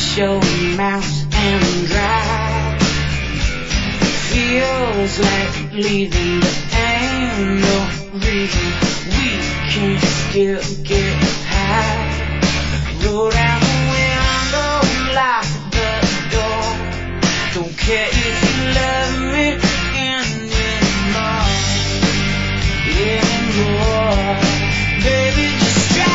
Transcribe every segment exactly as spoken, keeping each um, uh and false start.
shut your mouth and drive. Feels like leaving, but ain't no reason we can still get high. Roll down the window, lock the door. Don't care if you love me anymore, anymore. Baby, just drive,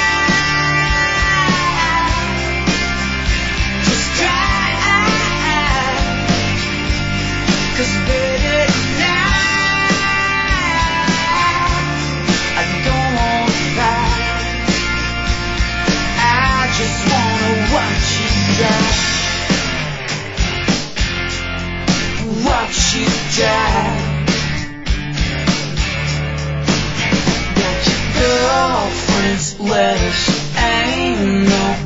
just drive. 'Cause baby, tonight I don't wanna fight. I just wanna watch you drive, watch you drive. Got your girlfriend's letter, she ain't no